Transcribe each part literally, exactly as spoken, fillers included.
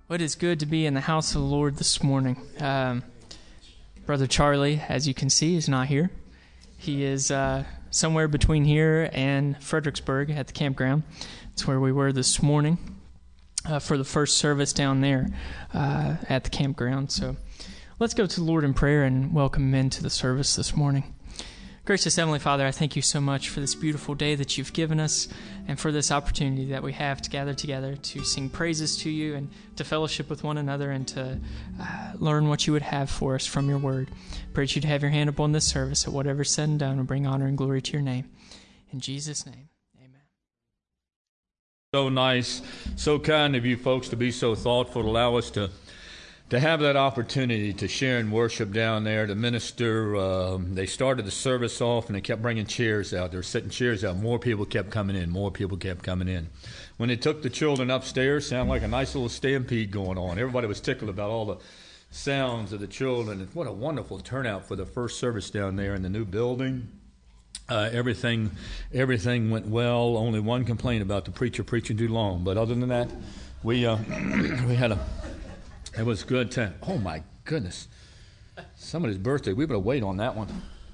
Well, it is good to be in the house of the Lord this morning. Um, Brother Charlie, as you can see, is not here. He is uh, somewhere between here and Fredericksburg at the campground. That's where we were this morning uh, for the first service down there uh, at the campground. So let's go to the Lord in prayer and welcome him into the service this morning. Gracious Heavenly Father, I thank you so much for this beautiful day that you've given us and for this opportunity that we have to gather together to sing praises to you and to fellowship with one another and to uh, learn what you would have for us from your word. Pray that you'd have your hand upon this service, that whatever's said and done will bring honor and glory to your name. In Jesus' name, amen. So nice, so kind of you folks to be so thoughtful to allow us to To have that opportunity to share and worship down there, to minister. Um, they started the service off and they kept bringing chairs out. They were setting chairs out. More people kept coming in. More people kept coming in. When they took the children upstairs, sounded like a nice little stampede going on. Everybody was tickled about all the sounds of the children. And what a wonderful turnout for the first service down there in the new building. Uh, everything, everything went well. Only one complaint about the preacher preaching too long. But other than that, we uh, we had a... It was good time. Oh, my goodness. Somebody's birthday. We better wait on that one.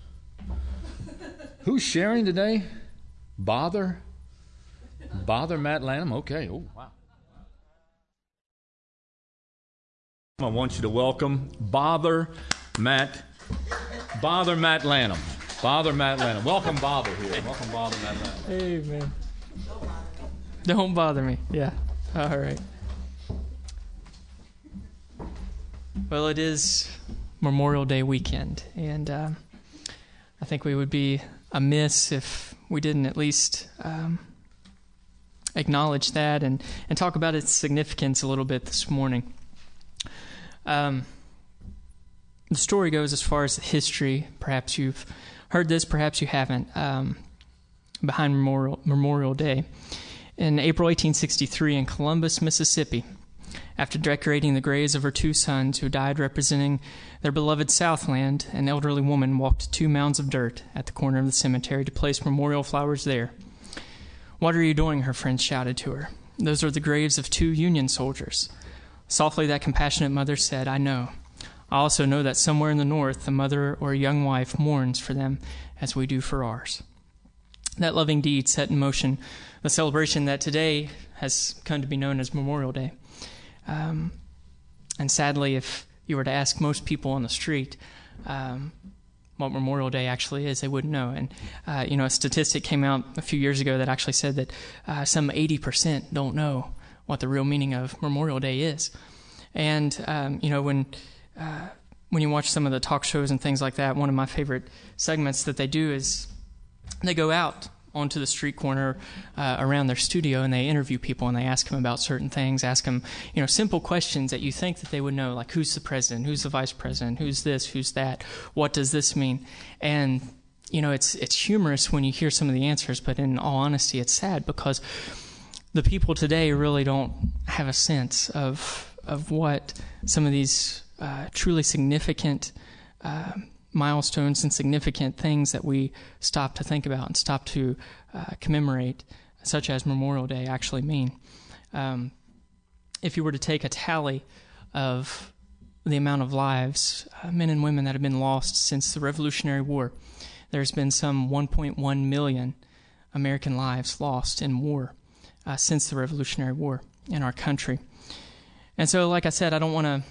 Who's sharing today? Bother? Bother Matt Lanham? Okay. Oh, wow. I want you to welcome Bother Matt. Bother Matt Lanham. Bother Matt Lanham. Welcome, Bother, here. Welcome, Bother Matt Lanham. Hey, man. Don't bother me. Yeah. All right. Well, it is Memorial Day weekend, and uh, I think we would be amiss if we didn't at least um, acknowledge that and, and talk about its significance a little bit this morning. Um, the story goes as far as the history. Perhaps you've heard this, perhaps you haven't, um, behind Memorial, Memorial Day. In April eighteen sixty-three in Columbus, Mississippi, after decorating the graves of her two sons who died representing their beloved Southland, an elderly woman walked two mounds of dirt at the corner of the cemetery to place memorial flowers there. "What are you doing?" her friends shouted to her. "Those are the graves of two Union soldiers." Softly, that compassionate mother said, "I know. I also know that somewhere in the North, a mother or a young wife mourns for them as we do for ours." That loving deed set in motion the celebration that today has come to be known as Memorial Day. Um, and sadly, if you were to ask most people on the street um, what Memorial Day actually is, they wouldn't know. And, uh, you know, a statistic came out a few years ago that actually said that uh, some eighty percent don't know what the real meaning of Memorial Day is. And, um, you know, when uh, when you watch some of the talk shows and things like that, one of my favorite segments that they do is they go out onto the street corner uh, around their studio and they interview people and they ask them about certain things, ask them, you know, simple questions that you think that they would know, like who's the president, who's the vice president, who's this, who's that, what does this mean? And, you know, it's it's humorous when you hear some of the answers, but in all honesty, it's sad because the people today really don't have a sense of, of what some of these uh, truly significant uh milestones and significant things that we stop to think about and stop to uh, commemorate, such as Memorial Day, actually mean. Um, if you were to take a tally of the amount of lives, uh, men and women that have been lost since the Revolutionary War, there's been some one point one million American lives lost in war uh, since the Revolutionary War in our country. And so, like I said, I don't want to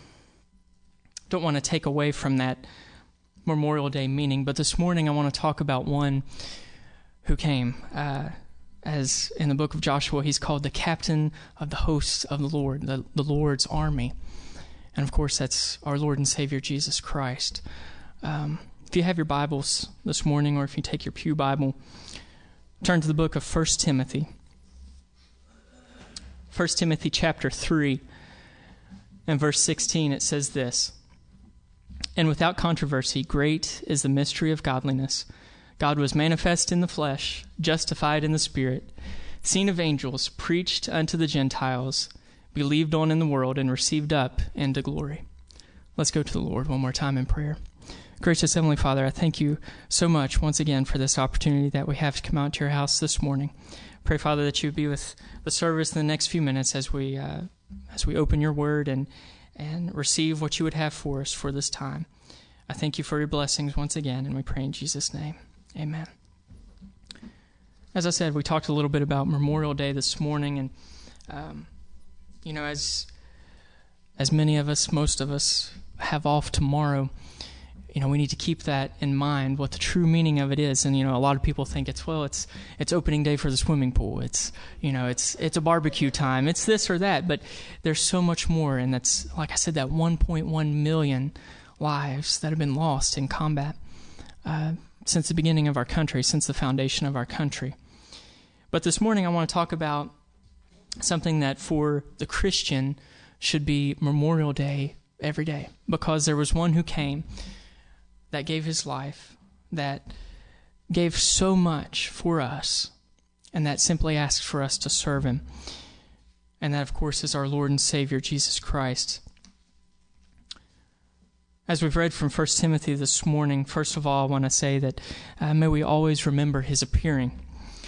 don't want to take away from that Memorial Day meaning, but this morning I want to talk about one who came. Uh, as in the book of Joshua, he's called the captain of the hosts of the Lord, the, the Lord's army. And of course, that's our Lord and Savior, Jesus Christ. Um, if you have your Bibles this morning, or if you take your pew Bible, turn to the book of First Timothy. First Timothy chapter three and verse sixteen, it says this: "And without controversy, great is the mystery of godliness. God was manifest in the flesh, justified in the Spirit, seen of angels, preached unto the Gentiles, believed on in the world, and received up into glory." Let's go to the Lord one more time in prayer. Gracious Heavenly Father, I thank you so much once again for this opportunity that we have to come out to your house this morning. Pray, Father, that you would be with the service in the next few minutes as we uh, as we open your word and and receive what you would have for us for this time. I thank you for your blessings once again, and we pray in Jesus' name. Amen. As I said, we talked a little bit about Memorial Day this morning, and um, you know, as as many of us, most of us, have off tomorrow, you know, we need to keep that in mind, what the true meaning of it is. And, you know, a lot of people think it's, well, it's it's opening day for the swimming pool. It's, you know, it's it's a barbecue time. It's this or that. But there's so much more. And that's, like I said, that one point one million lives that have been lost in combat uh, since the beginning of our country, since the foundation of our country. But this morning I want to talk about something that for the Christian should be Memorial Day every day. Because there was one who came that gave his life, that gave so much for us, and that simply asks for us to serve him. And that, of course, is our Lord and Savior, Jesus Christ. As we've read from First Timothy this morning, first of all, I want to say that uh, may we always remember his appearing.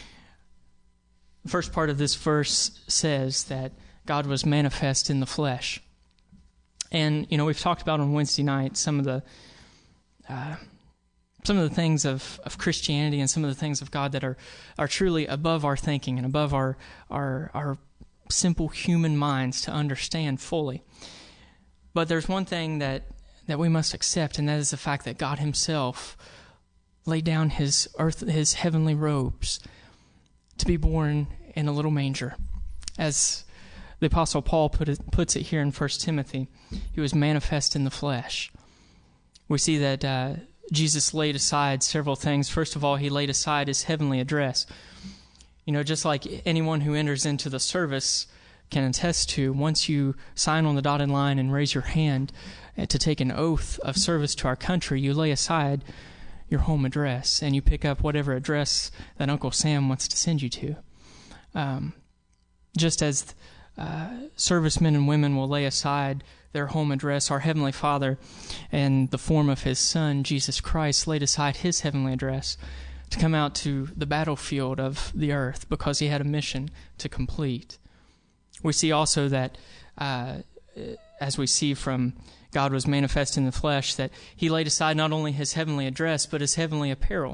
The first part of this verse says that God was manifest in the flesh. And, you know, we've talked about on Wednesday night some of the Uh, some of the things of, of Christianity and some of the things of God that are, are truly above our thinking and above our, our our simple human minds to understand fully. But there's one thing that, that we must accept, and that is the fact that God himself laid down his earth, his heavenly robes to be born in a little manger. As the Apostle Paul put it, puts it here in First Timothy, he was manifest in the flesh. We see that uh, Jesus laid aside several things. First of all, he laid aside his heavenly address. You know, just like anyone who enters into the service can attest to, once you sign on the dotted line and raise your hand to take an oath of service to our country, you lay aside your home address and you pick up whatever address that Uncle Sam wants to send you to. Um, just as uh, servicemen and women will lay aside their home address, our Heavenly Father, in the form of his Son, Jesus Christ, laid aside his heavenly address to come out to the battlefield of the earth because he had a mission to complete. We see also that, uh, as we see from God was manifest in the flesh, that he laid aside not only his heavenly address, but his heavenly apparel.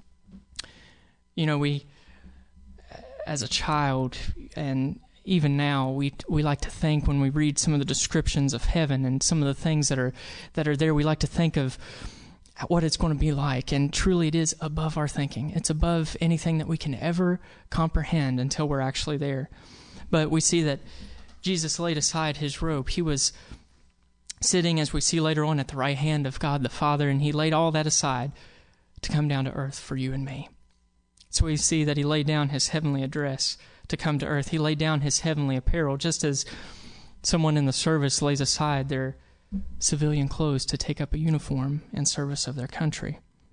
You know, we, as a child, and even now, we we like to think when we read some of the descriptions of heaven and some of the things that are that are there, we like to think of what it's going to be like. And truly, it is above our thinking. It's above anything that we can ever comprehend until we're actually there. But we see that Jesus laid aside his robe. He was sitting, as we see later on, at the right hand of God the Father, and he laid all that aside to come down to earth for you and me. So we see that he laid down his heavenly address to come to earth. He laid down his heavenly apparel, just as someone in the service lays aside their civilian clothes to take up a uniform in service of their country.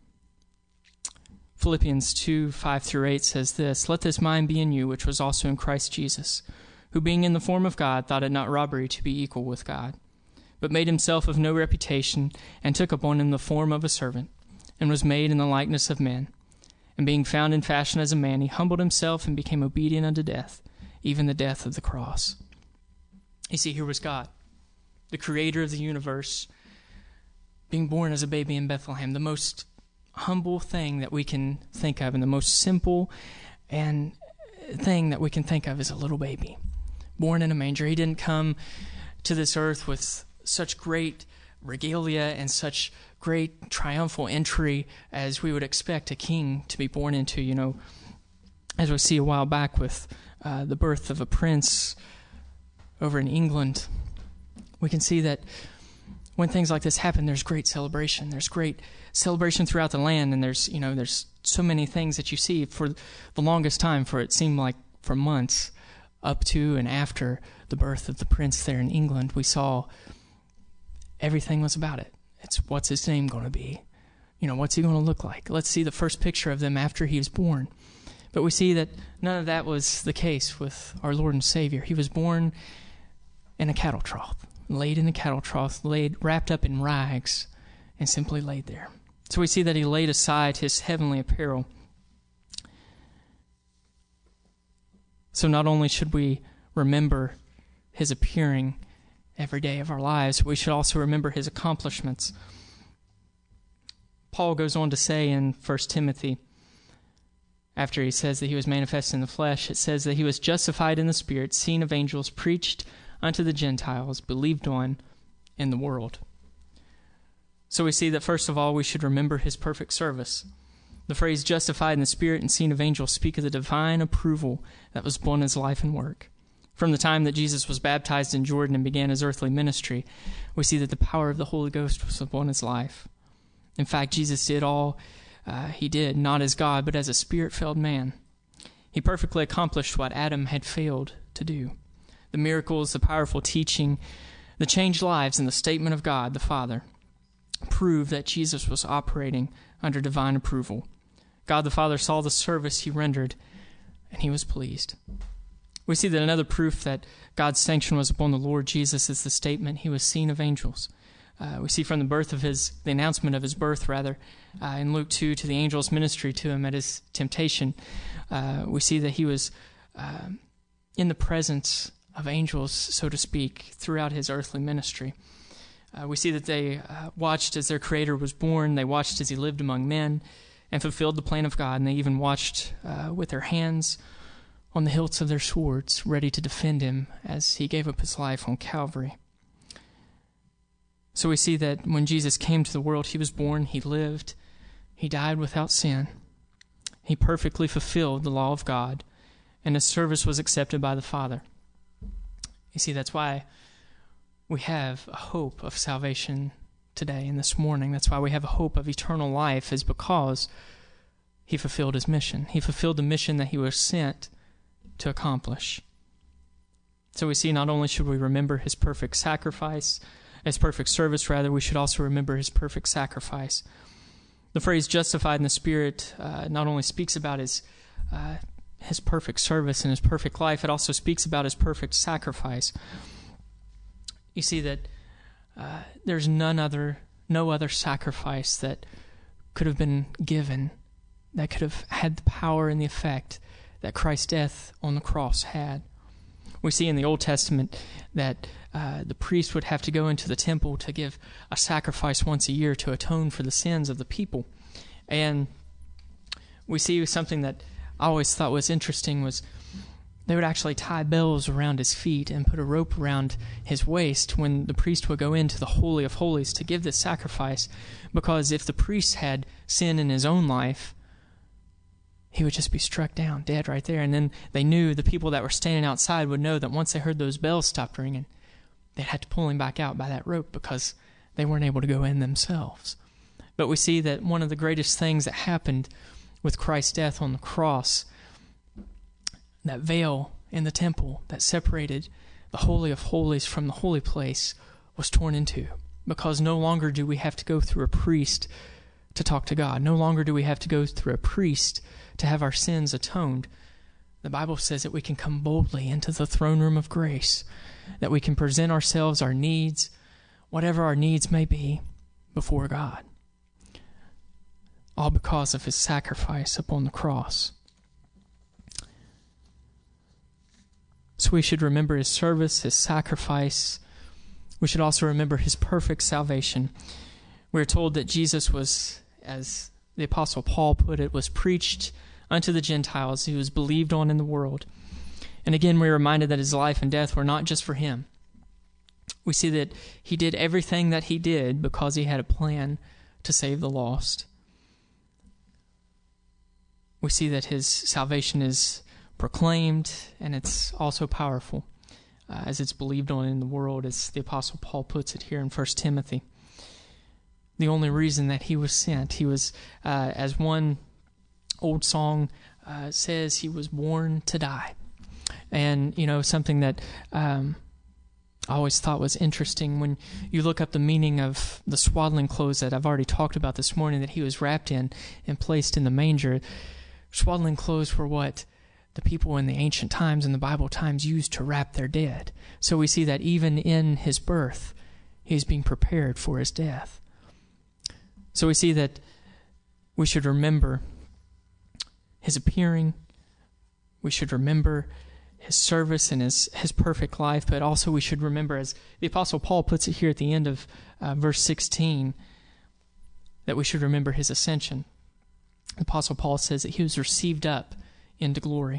Philippians two, five through eight says this, "Let this mind be in you, which was also in Christ Jesus, who being in the form of God, thought it not robbery to be equal with God, but made himself of no reputation, and took upon him the form of a servant, and was made in the likeness of men. And being found in fashion as a man, he humbled himself and became obedient unto death, even the death of the cross." You see, here was God, the creator of the universe, being born as a baby in Bethlehem, the most humble thing that we can think of, and the most simple and thing that we can think of is a little baby, born in a manger. He didn't come to this earth with such great regalia and such great triumphal entry as we would expect a king to be born into. You know, as we see a while back with uh, the birth of a prince over in England, we can see that when things like this happen, there's great celebration. There's great celebration throughout the land, and there's, you know, there's so many things that you see for the longest time, for it seemed like for months, up to and after the birth of the prince there in England, we saw everything was about it. It's what's his name going to be? You know, what's he going to look like? Let's see the first picture of them after he was born. But we see that none of that was the case with our Lord and Savior. He was born in a cattle trough, laid in a cattle trough, laid wrapped up in rags, and simply laid there. So we see that he laid aside his heavenly apparel. So not only should we remember his appearing every day of our lives, we should also remember his accomplishments. Paul goes on to say in First Timothy, after he says that he was manifest in the flesh, it says that he was justified in the Spirit, seen of angels, preached unto the Gentiles, believed on in the world. So we see that first of all, we should remember his perfect service. The phrase justified in the Spirit and seen of angels speak of the divine approval that was upon his life and work. From the time that Jesus was baptized in Jordan and began his earthly ministry, we see that the power of the Holy Ghost was upon his life. In fact, Jesus did all uh, he did, not as God, but as a Spirit-filled man. He perfectly accomplished what Adam had failed to do. The miracles, the powerful teaching, the changed lives, and the statement of God, the Father, prove that Jesus was operating under divine approval. God the Father saw the service he rendered, and he was pleased. We see that another proof that God's sanction was upon the Lord Jesus is the statement, he was seen of angels. Uh, we see from the birth of his, the announcement of his birth, rather, uh, in Luke two, to the angel's ministry to him at his temptation, uh, we see that he was uh, in the presence of angels, so to speak, throughout his earthly ministry. Uh, we see that they uh, watched as their Creator was born, they watched as he lived among men, and fulfilled the plan of God, and they even watched uh, with their hands on the hilts of their swords, ready to defend him as he gave up his life on Calvary. So we see that when Jesus came to the world, he was born, he lived, he died without sin. He perfectly fulfilled the law of God, and his service was accepted by the Father. You see, that's why we have a hope of salvation today and this morning. That's why we have a hope of eternal life, is because he fulfilled his mission. He fulfilled the mission that he was sent to accomplish. So we see not only should we remember his perfect sacrifice, his perfect service, rather, we should also remember his perfect sacrifice. The phrase justified in the Spirit uh, not only speaks about his uh, his perfect service and his perfect life, it also speaks about his perfect sacrifice. You see that uh, there's none other, no other sacrifice that could have been given that could have had the power and the effect that Christ's death on the cross had. We see in the Old Testament that uh, the priest would have to go into the temple to give a sacrifice once a year to atone for the sins of the people. And we see something that I always thought was interesting was they would actually tie bells around his feet and put a rope around his waist when the priest would go into the Holy of Holies to give this sacrifice, because if the priest had sin in his own life, he would just be struck down, dead right there. And then they knew, the people that were standing outside would know that once they heard those bells stopped ringing, they'd had to pull him back out by that rope because they weren't able to go in themselves. But we see that one of the greatest things that happened with Christ's death on the cross, that veil in the temple that separated the Holy of Holies from the holy place, was torn into, because no longer do we have to go through a priest to talk to God. No longer do we have to go through a priest to have our sins atoned. The Bible says that we can come boldly into the throne room of grace, that we can present ourselves, our needs, whatever our needs may be, before God. All because of his sacrifice upon the cross. So we should remember his service, his sacrifice. We should also remember his perfect salvation. We are told that Jesus was, as the Apostle Paul put it, was preached unto the Gentiles. He was believed on in the world. And again, we're reminded that his life and death were not just for him. We see that he did everything that he did because he had a plan to save the lost. We see that his salvation is proclaimed, and it's also powerful, uh, as it's believed on in the world, as the Apostle Paul puts it here in First Timothy. The only reason that he was sent, he was, uh, as one old song uh, says, he was born to die. And, you know, something that um, I always thought was interesting, when you look up the meaning of the swaddling clothes that I've already talked about this morning, that he was wrapped in and placed in the manger. Swaddling clothes were what the people in the ancient times, in the Bible times, used to wrap their dead. So we see that even in his birth, he's being prepared for his death. So we see that we should remember his appearing. We should remember his service and his, his perfect life, but also we should remember, as the Apostle Paul puts it here at the end of uh, verse sixteen, that we should remember his ascension. The Apostle Paul says that he was received up into glory.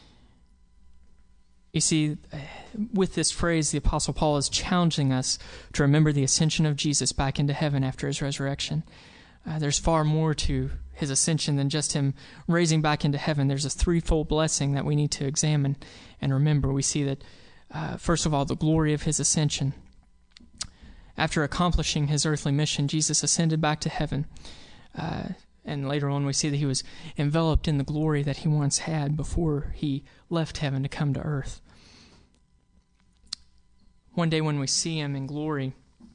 You see, with this phrase, the Apostle Paul is challenging us to remember the ascension of Jesus back into heaven after his resurrection. Uh, there's far more to his ascension than just him raising back into heaven. There's a threefold blessing that we need to examine and remember. We see that, uh, first of all, the glory of his ascension. After accomplishing his earthly mission, Jesus ascended back to heaven. Uh, and later on we see that he was enveloped in the glory that he once had before he left heaven to come to earth. One day when we see him in glory,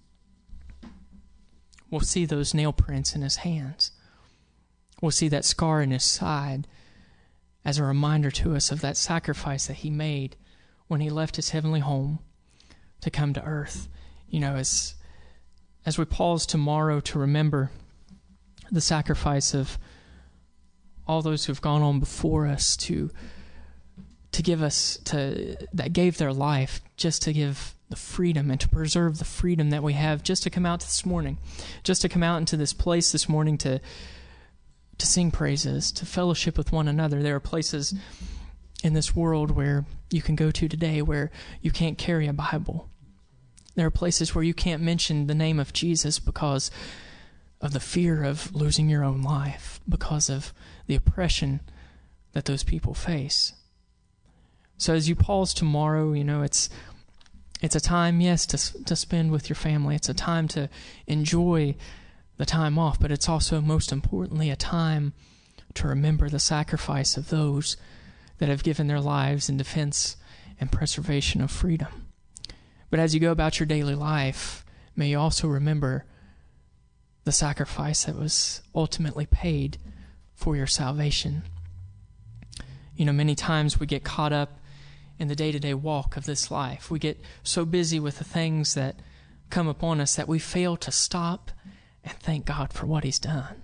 we'll see those nail prints in his hands. We'll see that scar in his side as a reminder to us of that sacrifice that he made when he left his heavenly home to come to earth. You know, as as we pause tomorrow to remember the sacrifice of all those who've gone on before us to to give us to that gave their life just to give the freedom and to preserve the freedom that we have just to come out this morning, just to come out into this place this morning to to sing praises, to fellowship with one another. There are places in this world where you can go to today where you can't carry a Bible. There are places where you can't mention the name of Jesus because of the fear of losing your own life, because of the oppression that those people face. So as you pause tomorrow, you know, it's it's a time, yes, to to spend with your family. It's a time to enjoy the time off, but it's also, most importantly, a time to remember the sacrifice of those that have given their lives in defense and preservation of freedom. But as you go about your daily life, may you also remember the sacrifice that was ultimately paid for your salvation. You know, many times we get caught up in the day-to-day walk of this life. We get so busy with the things that come upon us that we fail to stop and thank God for what He's done.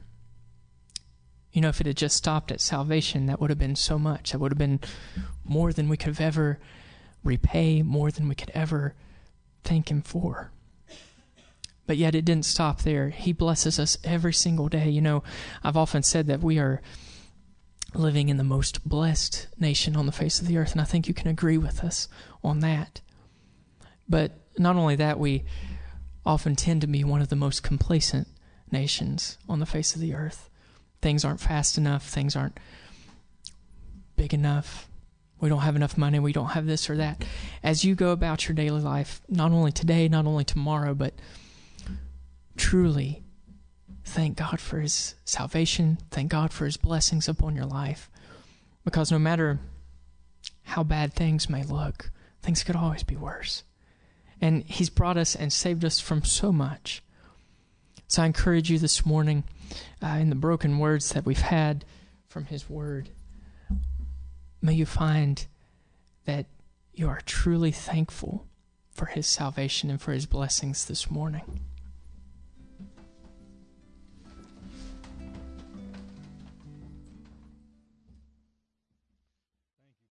You know, if it had just stopped at salvation, that would have been so much. That would have been more than we could have ever repay, more than we could ever thank Him for. But yet it didn't stop there. He blesses us every single day. You know, I've often said that we are living in the most blessed nation on the face of the earth, and I think you can agree with us on that. But not only that, we often tend to be one of the most complacent nations on the face of the earth. Things aren't fast enough. Things aren't big enough. We don't have enough money. We don't have this or that. As you go about your daily life, not only today, not only tomorrow, but truly thank God for His salvation. Thank God for His blessings upon your life. Because no matter how bad things may look, things could always be worse. And He's brought us and saved us from so much. So I encourage you this morning, uh, in the broken words that we've had from His Word, may you find that you are truly thankful for His salvation and for His blessings this morning.